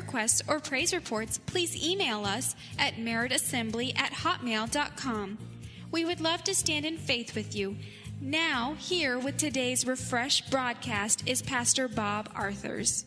requests, or praise reports, please email us at meritassembly@hotmail.com. We would love to stand in faith with you. Now, here with today's Refresh broadcast is Pastor Bob Arthurs.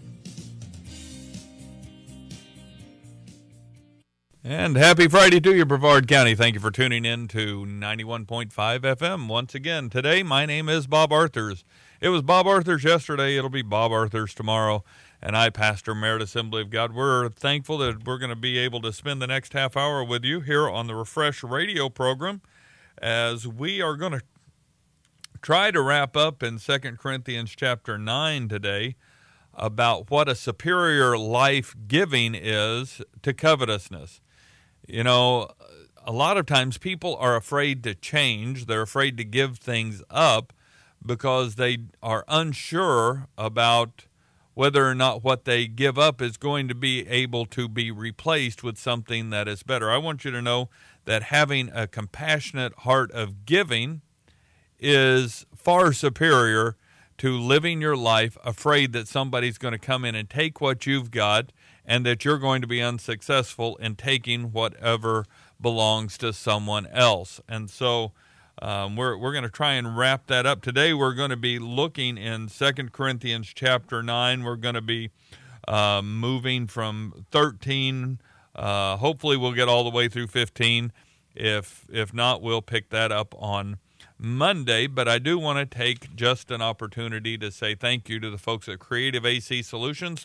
And happy Friday to you, Brevard County. Thank you for tuning in to 91.5 FM. Once again, today my name is Bob Arthurs. It was Bob Arthurs yesterday. It'll be Bob Arthurs tomorrow. And I pastor Merit Assembly of God. We're thankful that we're going to be able to spend the next half hour with you here on the Refresh radio program as we are going to try to wrap up in 2 Corinthians chapter 9 today about what a superior life giving is to covetousness. You know, a lot of times people are afraid to change. They're afraid to give things up because they are unsure about whether or not what they give up is going to be able to be replaced with something that is better. I want you to know that having a compassionate heart of giving is far superior to living your life afraid that somebody's going to come in and take what you've got and that you're going to be unsuccessful in taking whatever belongs to someone else. And so we're going to try and wrap that up. Today we're going to be looking in 2 Corinthians chapter 9. We're going to be moving from 13. Hopefully we'll get all the way through 15. If not, we'll pick that up on Monday, but I do want to take just an opportunity to say thank you to the folks at Creative AC Solutions,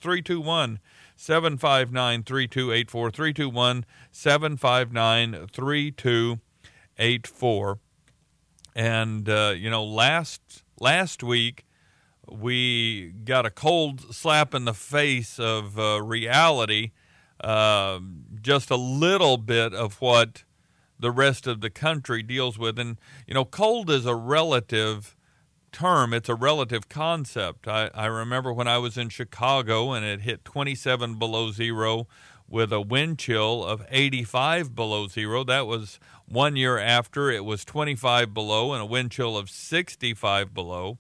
321-759-3284, 321-759-3284. And, last week we got a cold slap in the face of reality, just a little bit of what the rest of the country deals with. And, cold is a relative term. It's a relative concept. I remember when I was in Chicago and it hit 27 below zero with a wind chill of 85 below zero. That was 1 year after it was 25 below and a wind chill of 65 below.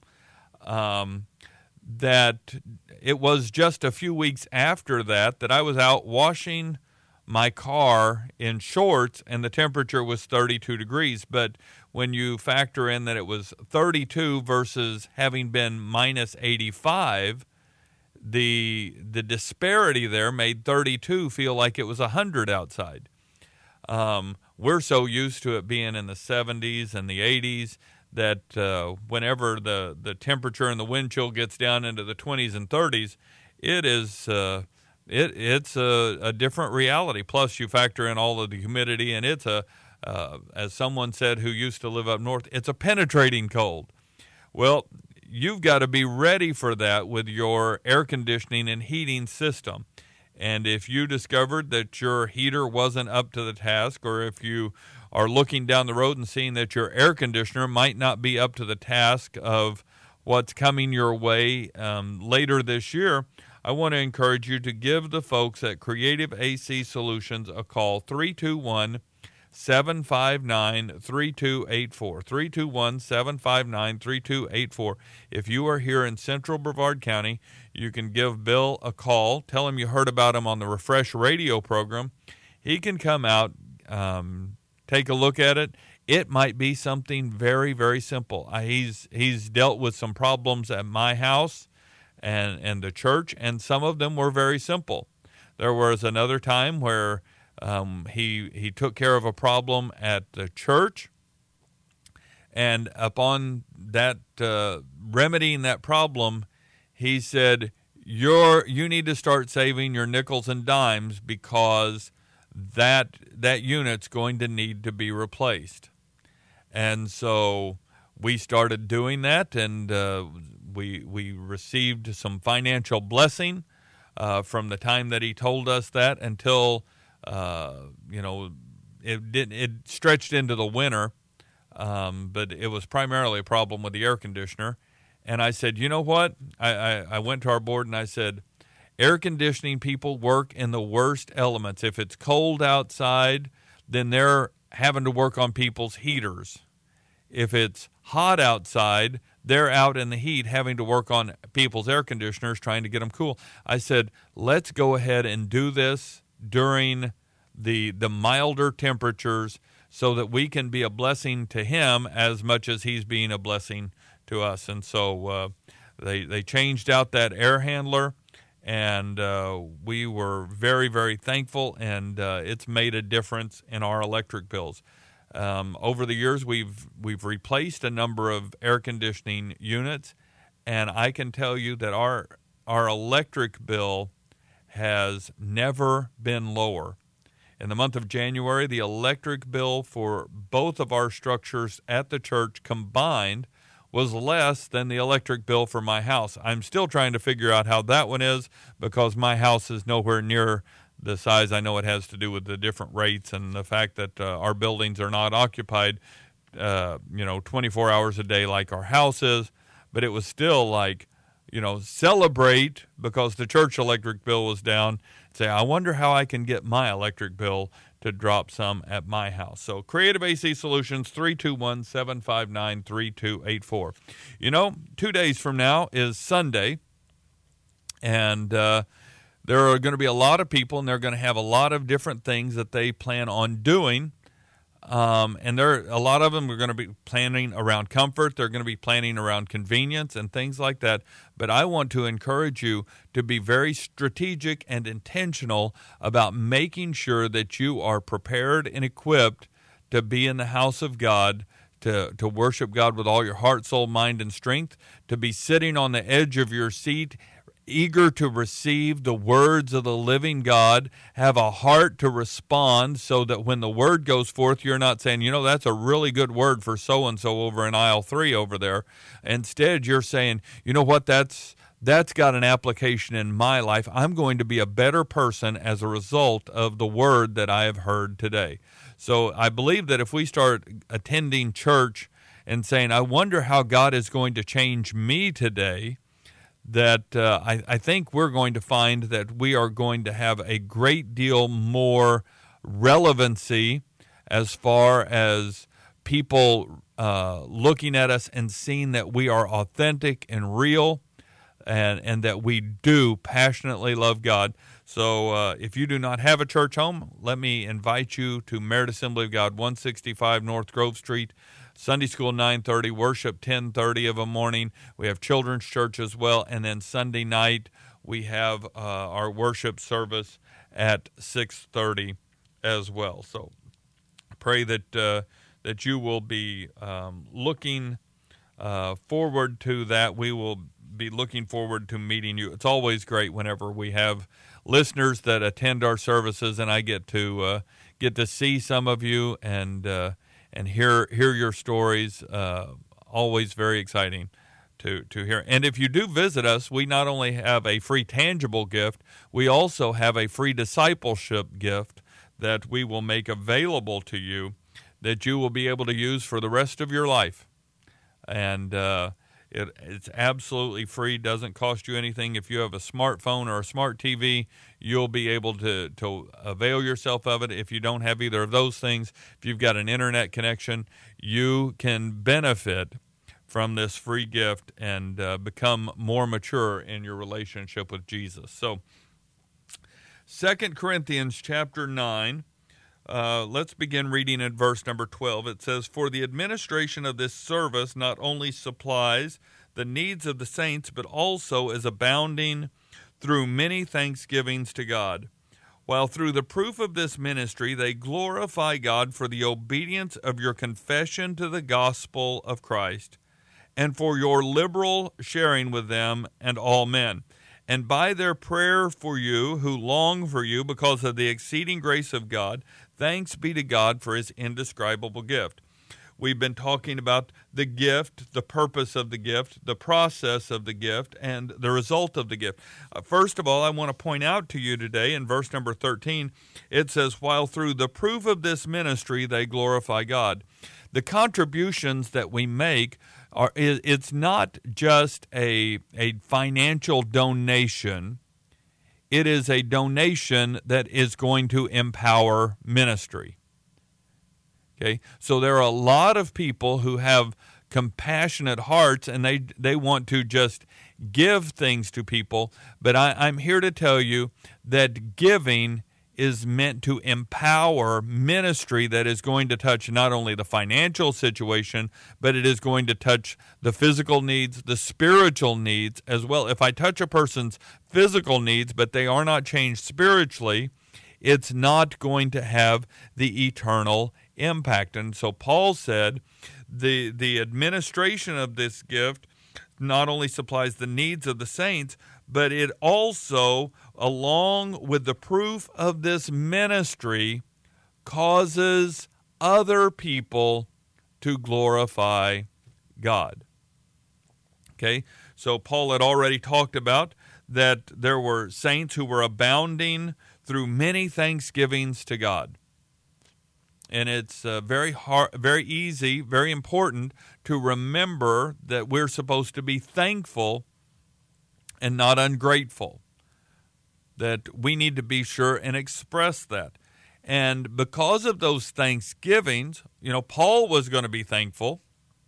That it was just a few weeks after that I was out washing my car in shorts and the temperature was 32 degrees. But when you factor in that it was 32 versus having been minus 85, the disparity there made 32 feel like it was 100 outside. We're so used to it being in the 70s and the 80s that whenever the temperature and the wind chill gets down into the 20s and 30s, it is it's a different reality. Plus, you factor in all of the humidity, and it's as someone said who used to live up north, it's a penetrating cold. Well, you've got to be ready for that with your air conditioning and heating system. And if you discovered that your heater wasn't up to the task, or if you are looking down the road and seeing that your air conditioner might not be up to the task of what's coming your way later this year, I want to encourage you to give the folks at Creative AC Solutions a call, 321-759-3284, 321-759-3284. If you are here in central Brevard County, you can give Bill a call. Tell him you heard about him on the Refresh radio program. He can come out, take a look at it. It might be something very, very simple. He's dealt with some problems at my house and the church, and some of them were very simple. There was another time where he took care of a problem at the church, and upon that remedying that problem, he said, you need to start saving your nickels and dimes because that unit's going to need to be replaced. And so we started doing that, and we received some financial blessing from the time that he told us that until it stretched into the winter, but it was primarily a problem with the air conditioner. And I said, you know what? I went to our board and I said, air conditioning people work in the worst elements. If it's cold outside, then they're having to work on people's heaters. If it's hot outside, they're out in the heat having to work on people's air conditioners trying to get them cool. I said, let's go ahead and do this during the milder temperatures so that we can be a blessing to him as much as he's being a blessing to us. And so they changed out that air handler, and we were very, very thankful, and it's made a difference in our electric bills. Over the years, we've replaced a number of air conditioning units, and I can tell you that our electric bill has never been lower. In the month of January, the electric bill for both of our structures at the church combined was less than the electric bill for my house. I'm still trying to figure out how that one is, because my house is nowhere near the size. I know it has to do with the different rates and the fact that our buildings are not occupied 24 hours a day like our house is, but it was still like, celebrate because the church electric bill was down. Say, I wonder how I can get my electric bill to drop some at my house. So Creative AC Solutions, 321-759-3284. 2 days from now is Sunday, and there are going to be a lot of people, and they're going to have a lot of different things that they plan on doing. And a lot of them are going to be planning around comfort. They're going to be planning around convenience and things like that. But I want to encourage you to be very strategic and intentional about making sure that you are prepared and equipped to be in the house of God, to worship God with all your heart, soul, mind, and strength, to be sitting on the edge of your seat, eager to receive the words of the living God, have a heart to respond so that when the word goes forth, you're not saying, that's a really good word for so-and-so over in aisle 3 over there. Instead, you're saying, you know what, that's got an application in my life. I'm going to be a better person as a result of the word that I have heard today. So I believe that if we start attending church and saying, I wonder how God is going to change me today, that I think we're going to find that we are going to have a great deal more relevancy as far as people looking at us and seeing that we are authentic and real, and that we do passionately love God. So if you do not have a church home, let me invite you to Merit Assembly of God, 165 North Grove Street. Sunday school 9:30, worship 10:30 of a morning. We have children's church as well, and then Sunday night we have our worship service at 6:30 as well. So pray that you will be looking forward to that. We will be looking forward to meeting you. It's always great whenever we have listeners that attend our services, and I get to see some of you and hear your stories. Always very exciting to hear. And if you do visit us, we not only have a free tangible gift, we also have a free discipleship gift that we will make available to you that you will be able to use for the rest of your life. And it's absolutely free, doesn't cost you anything. If you have a smartphone or a smart TV, you'll be able to avail yourself of it. If you don't have either of those things, if you've got an internet connection, you can benefit from this free gift and become more mature in your relationship with Jesus. So 2 Corinthians chapter 9, let's begin reading at verse number 12. It says, "For the administration of this service not only supplies the needs of the saints, but also is abounding through many thanksgivings to God, while through the proof of this ministry they glorify God for the obedience of your confession to the gospel of Christ, and for your liberal sharing with them and all men. And by their prayer for you, who long for you because of the exceeding grace of God, thanks be to God for his indescribable gift." We've been talking about the gift, the purpose of the gift, the process of the gift, and the result of the gift. First of all, I want to point out to you today in verse number 13, it says, "While through the proof of this ministry they glorify God." The contributions that we make it's not just a financial donation. It is a donation that is going to empower ministry. Okay, so there are a lot of people who have compassionate hearts, and they want to just give things to people. But I'm here to tell you that giving is meant to empower ministry that is going to touch not only the financial situation, but it is going to touch the physical needs, the spiritual needs as well. If I touch a person's physical needs, but they are not changed spiritually, it's not going to have the eternal impact. And so Paul said the administration of this gift not only supplies the needs of the saints, but it also, along with the proof of this ministry, causes other people to glorify God. Okay, so Paul had already talked about that there were saints who were abounding through many thanksgivings to God. And it's very hard, very easy, very important to remember that we're supposed to be thankful and not ungrateful. That we need to be sure and express that. And because of those thanksgivings, Paul was going to be thankful.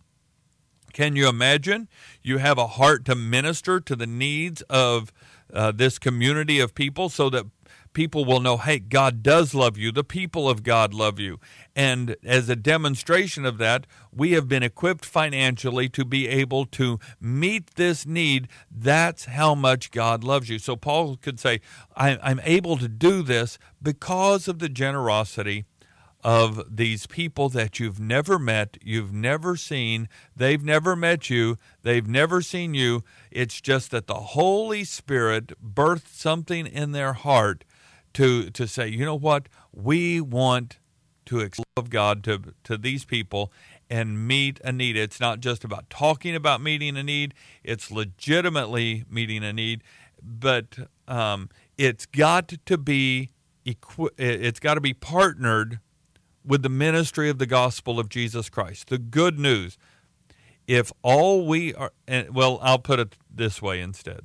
Can you imagine? You have a heart to minister to the needs of this community of people so that people will know, hey, God does love you. The people of God love you. And as a demonstration of that, we have been equipped financially to be able to meet this need. That's how much God loves you. So Paul could say, I'm able to do this because of the generosity of these people that you've never met, you've never seen, they've never met you, they've never seen you. It's just that the Holy Spirit birthed something in their heart to say, you know what, we want to love God to these people and meet a need. It's not just about talking about meeting a need, it's legitimately meeting a need, but it's got to be partnered with the ministry of the gospel of Jesus Christ, the good news. If all we are, well, I'll put it this way instead.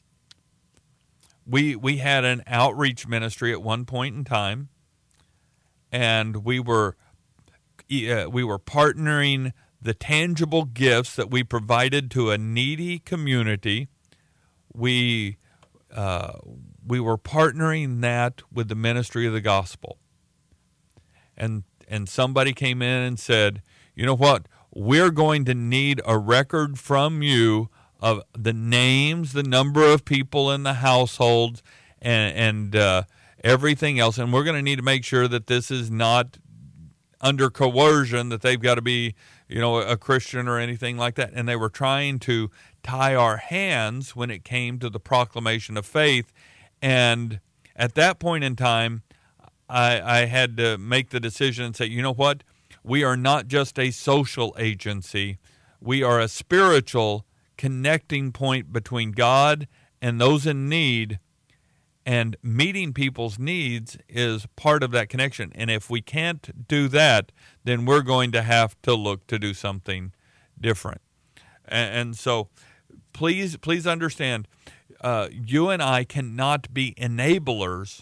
We had an outreach ministry at one point in time, and we were partnering the tangible gifts that we provided to a needy community. We were partnering that with the ministry of the gospel. And somebody came in and said, you know what, we're going to need a record from you of the names, the number of people in the households, and everything else. And we're going to need to make sure that this is not under coercion, that they've got to be, a Christian or anything like that. And they were trying to tie our hands when it came to the proclamation of faith. And at that point in time, I had to make the decision and say, you know what? We are not just a social agency. We are a spiritual connecting point between God and those in need, and meeting people's needs is part of that connection. And if we can't do that, then we're going to have to look to do something different. And so please understand, you and I cannot be enablers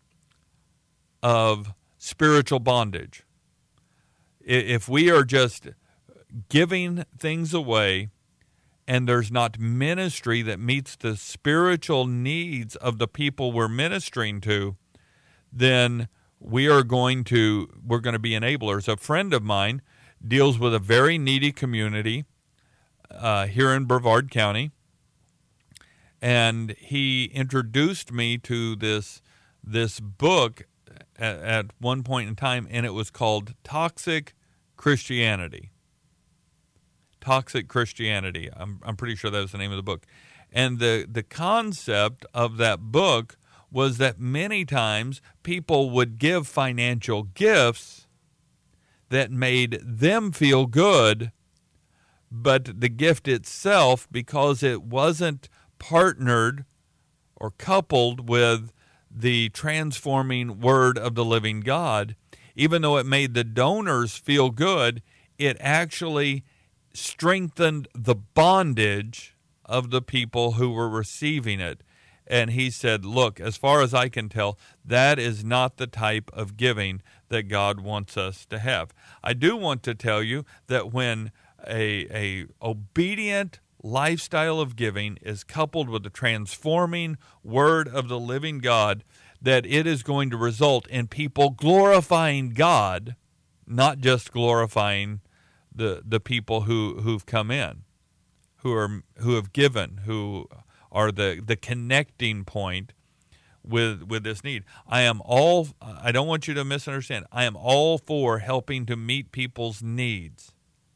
of spiritual bondage. If we are just giving things away and there's not ministry that meets the spiritual needs of the people we're ministering to, then we're going to be enablers. A friend of mine deals with a very needy community here in Brevard County, and he introduced me to this book at one point in time, and it was called Toxic Christianity. Toxic Christianity. I'm pretty sure that was the name of the book. And the concept of that book was that many times people would give financial gifts that made them feel good, but the gift itself, because it wasn't partnered or coupled with the transforming word of the living God, even though it made the donors feel good, it actually strengthened the bondage of the people who were receiving it. And he said, look, as far as I can tell, that is not the type of giving that God wants us to have. I do want to tell you that when a obedient lifestyle of giving is coupled with the transforming word of the living God, that it is going to result in people glorifying God, not just glorifying the people who've come in, who have given, who are the connecting point with this need. I don't want you to misunderstand. I am all for helping to meet people's needs.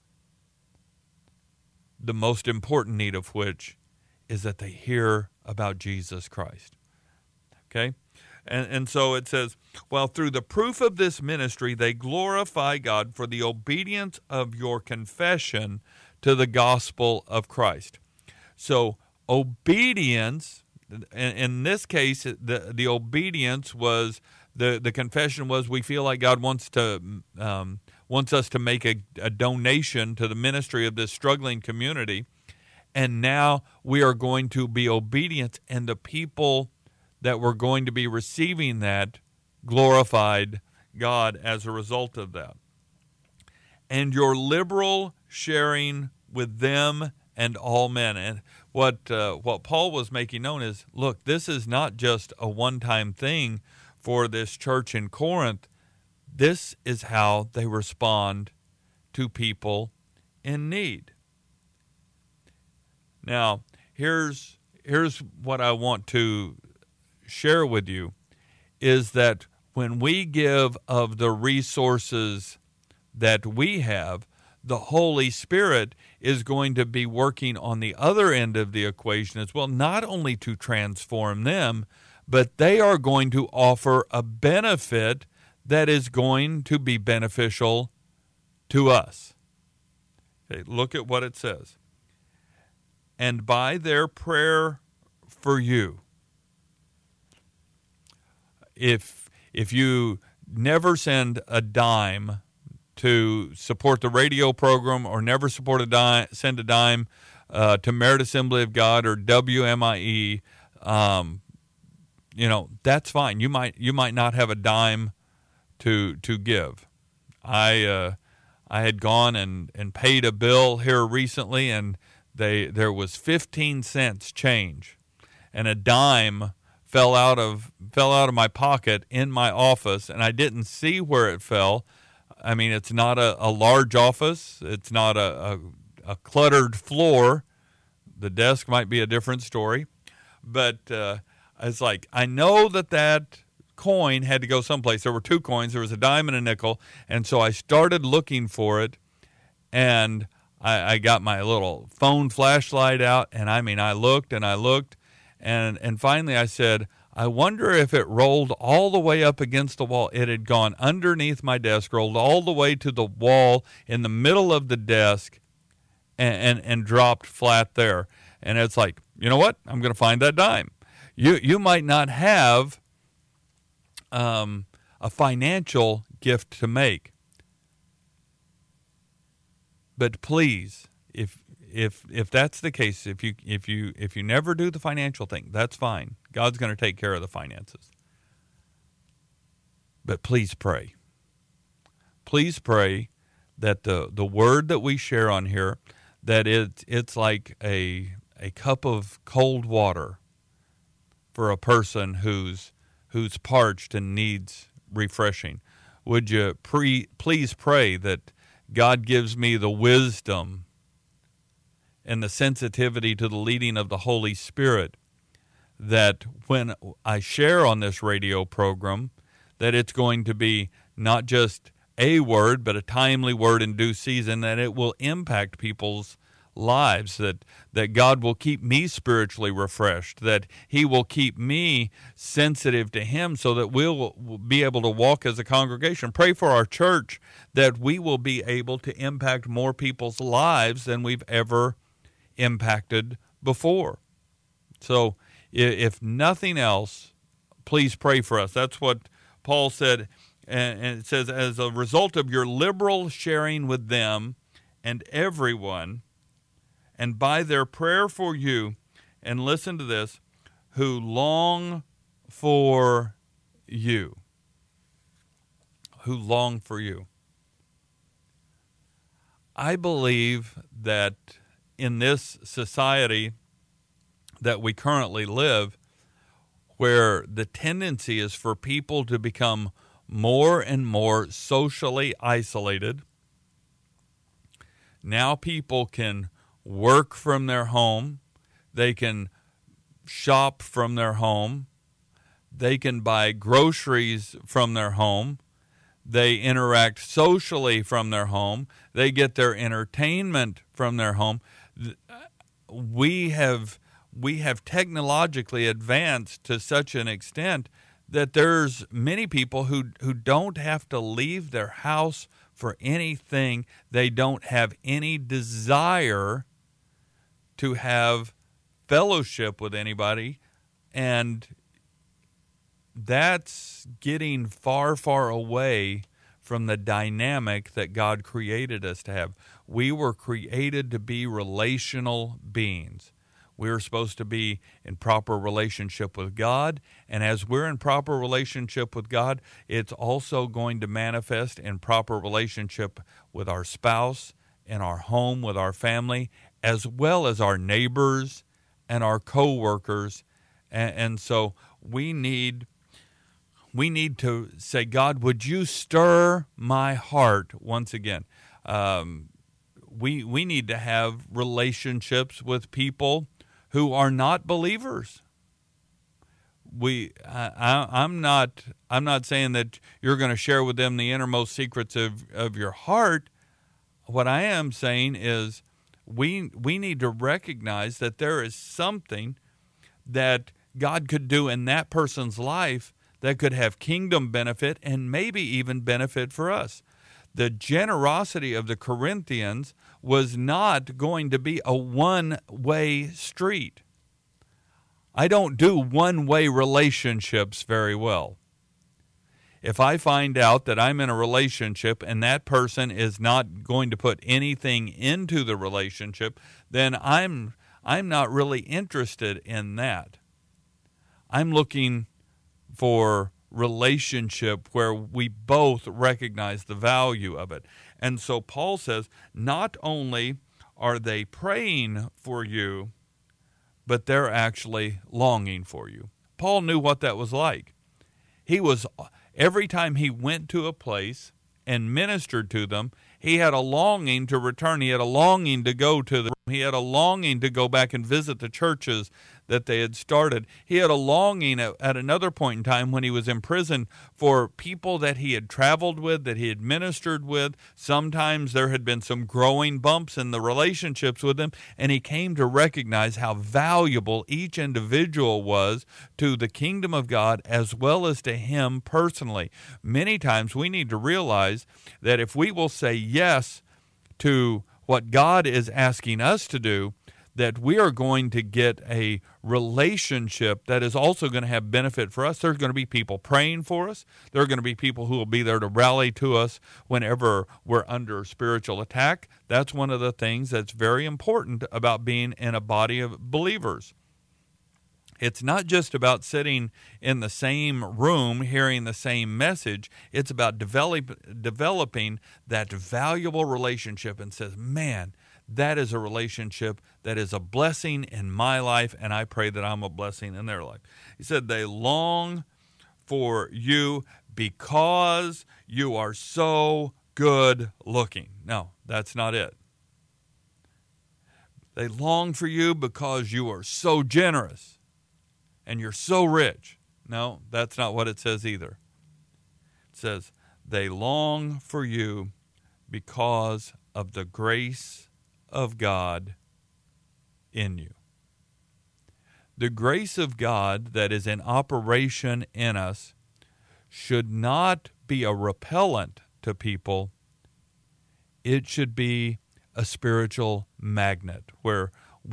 The most important need of which is that they hear about Jesus Christ. Okay? And so it says, well, through the proof of this ministry, they glorify God for the obedience of your confession to the gospel of Christ. So obedience, in this case, the obedience was, the confession was, we feel like God wants us to make a donation to the ministry of this struggling community, and now we are going to be obedient, and the people that were going to be receiving that glorified God as a result of that. And your liberal sharing with them and all men. And what Paul was making known is, look, this is not just a one-time thing for this church in Corinth. This is how they respond to people in need. Now, here's what I want to share with you, is that when we give of the resources that we have, the Holy Spirit is going to be working on the other end of the equation as well, not only to transform them, but they are going to offer a benefit that is going to be beneficial to us. Okay, look at what it says. And by their prayer for you. If you never send a dime to support the radio program, or never send a dime to Merit Assembly of God or WMIE, that's fine. You might not have a dime to give. I had gone and paid a bill here recently, and there was 15 cents change, and a dime fell out of my pocket in my office, and I didn't see where it fell. I mean, it's not a large office. It's not a cluttered floor. The desk might be a different story. But it's like, I know that coin had to go someplace. There were two coins. There was a dime and a nickel. And so I started looking for it, and I got my little phone flashlight out, and I looked and I looked. And finally I said, I wonder if it rolled all the way up against the wall. It had gone underneath my desk, rolled all the way to the wall in the middle of the desk, and dropped flat there. And it's like, you know what? I'm going to find that dime. You might not have a financial gift to make, but please, if that's the case, if you never do the financial thing, that's fine. God's going to take care of the finances. But please pray. Please pray that the word that we share on here, that it's like a cup of cold water for a person who's parched and needs refreshing. Would you please pray that God gives me the wisdom and the sensitivity to the leading of the Holy Spirit, that when I share on this radio program, that it's going to be not just a word, but a timely word in due season, that it will impact people's lives, that God will keep me spiritually refreshed, that He will keep me sensitive to Him, so that we'll be able to walk as a congregation. Pray for our church that we will be able to impact more people's lives than we've ever impacted before. So if nothing else, please pray for us. That's what Paul said, and it says, as a result of your liberal sharing with them and everyone, and by their prayer for you, and listen to this, who long for you. Who long for you. I believe that in this society that we currently live, where the tendency is for people to become more and more socially isolated, now people can work from their home, they can shop from their home, they can buy groceries from their home, they interact socially from their home, they get their entertainment from their home. We have technologically advanced to such an extent that there's many people who don't have to leave their house for anything. They don't have any desire to have fellowship with anybody, and that's getting far, far away from the dynamic that God created us to have. We were created to be relational beings. We're supposed to be in proper relationship with God, and as we're in proper relationship with God, it's also going to manifest in proper relationship with our spouse, in our home, with our family, as well as our neighbors and our co-workers. And so we need to say, God, would you stir my heart once again? We need to have relationships with people who are not believers. I'm not saying that you're going to share with them the innermost secrets of your heart. What I am saying is we need to recognize that there is something that God could do in that person's life that could have kingdom benefit and maybe even benefit for us. The generosity of the Corinthians was not going to be a one-way street. I don't do one-way relationships very well. If I find out that I'm in a relationship and that person is not going to put anything into the relationship, then I'm not really interested in that. I'm looking for relationship where we both recognize the value of it. And so Paul says, not only are they praying for you, but they're actually longing for you. Paul knew what that was like. Every time he went to a place and ministered to them, he had a longing to return. He had a longing to go to them. He had a longing to go back and visit the churches that they had started. He had a longing at another point in time when he was in prison for people that he had traveled with, that he had ministered with. Sometimes there had been some growing bumps in the relationships with them, and he came to recognize how valuable each individual was to the kingdom of God as well as to him personally. Many times we need to realize that if we will say yes to what God is asking us to do, that we are going to get a relationship that is also going to have benefit for us. There's going to be people praying for us. There are going to be people who will be there to rally to us whenever we're under spiritual attack. That's one of the things that's very important about being in a body of believers. It's not just about sitting in the same room hearing the same message. It's about developing that valuable relationship and says, man, that is a relationship that is a blessing in my life, and I pray that I'm a blessing in their life. He said they long for you because you are so good looking. No, that's not it. They long for you because you are so generous and you're so rich. No, that's not what it says either. It says they long for you because of the grace of God in you. The grace of God that is in operation in us should not be a repellent to people. It should be a spiritual magnet where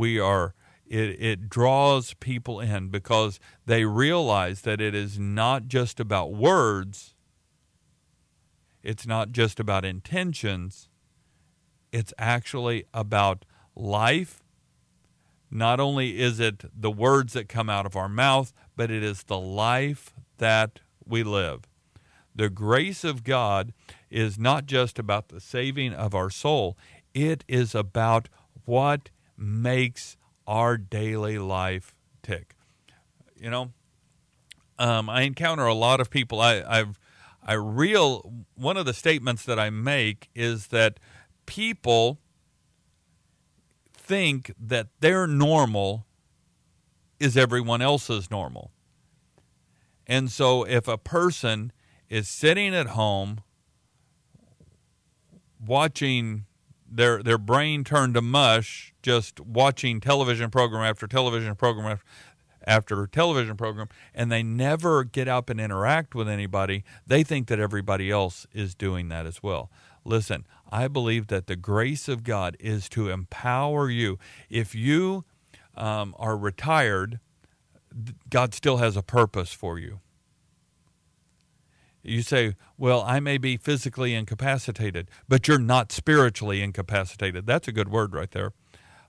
it draws people in because they realize that it is not just about words. It's not just about intentions. It's actually about life. Not only is it the words that come out of our mouth, but it is the life that we live. The grace of God is not just about the saving of our soul. It is about what makes our daily life tick. You know, I encounter a lot of people. One of the statements that I make is that people think that their normal is everyone else's normal. And so if a person is sitting at home watching their brain turn to mush, just watching television program after television program after television program, and they never get up and interact with anybody, they think that everybody else is doing that as well. Listen, I believe that the grace of God is to empower you. If you are retired, God still has a purpose for you. You say, well, I may be physically incapacitated, but you're not spiritually incapacitated. That's a good word right there.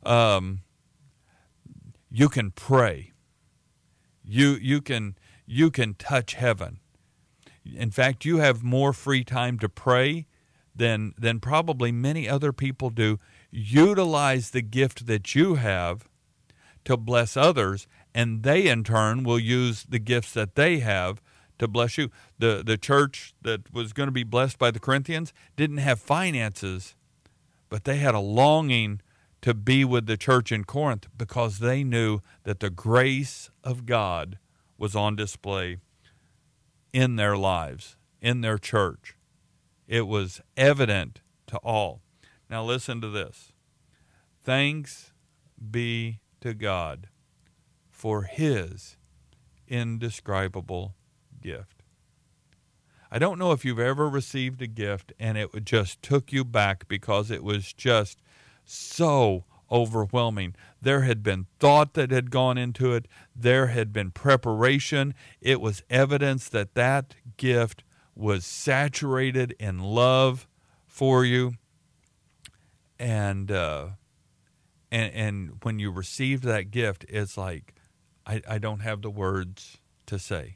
You can pray. You can touch heaven. In fact, you have more free time to pray than probably many other people do. Utilize the gift that you have to bless others, and they in turn will use the gifts that they have to bless you. The church that was going to be blessed by the Corinthians didn't have finances, but they had a longing to be with the church in Corinth because they knew that the grace of God was on display in their lives, in their church. It was evident to all. Now listen to this. Thanks be to God for His indescribable gift. I don't know if you've ever received a gift and it just took you back because it was just so overwhelming. There had been thought that had gone into it. There had been preparation. It was evidence that that gift was saturated in love for you. And when you received that gift, it's like, I don't have the words to say.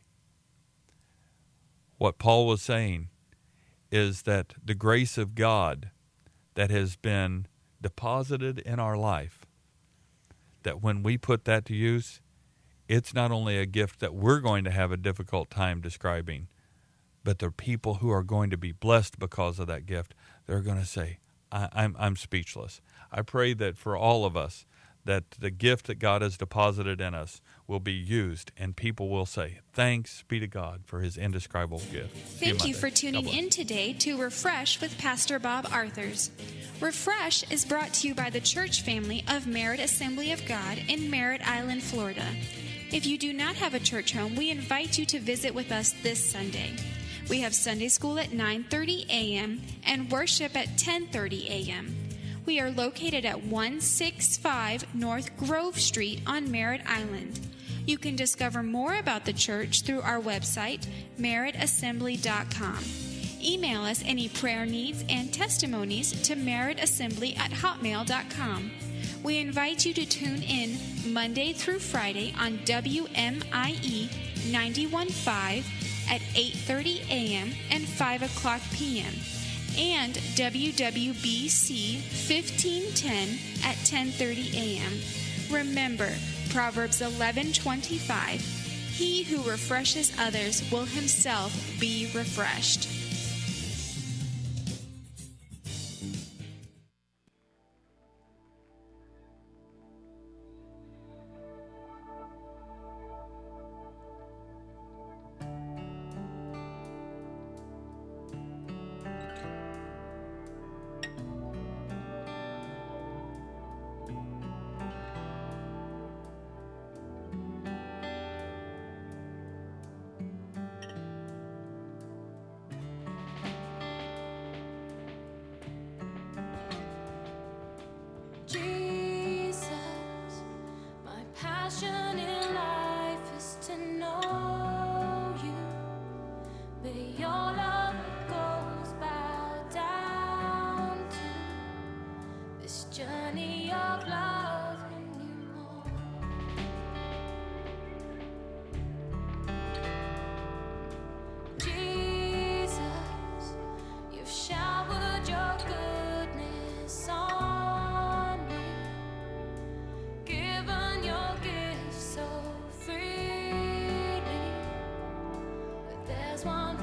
What Paul was saying is that the grace of God that has been deposited in our life, that when we put that to use, it's not only a gift that we're going to have a difficult time describing, but the people who are going to be blessed because of that gift, they're going to say, I'm speechless. I pray that for all of us, that the gift that God has deposited in us will be used, and people will say, thanks be to God for His indescribable gift. Thank you for tuning in today to Refresh with Pastor Bob Arthurs. Refresh is brought to you by the church family of Merritt Assembly of God in Merritt Island, Florida. If you do not have a church home, we invite you to visit with us this Sunday. We have Sunday school at 9:30 a.m. and worship at 10:30 a.m. We are located at 165 North Grove Street on Merritt Island. You can discover more about the church through our website, merrittassembly.com. Email us any prayer needs and testimonies to merrittassembly@hotmail.com. We invite you to tune in Monday through Friday on WMIE 91.5 at 8:30 a.m. and 5 o'clock p.m. and WWBC 1510 at 10:30 a.m. Remember, Proverbs 11:25, he who refreshes others will himself be refreshed. Passion in life is to know you beyond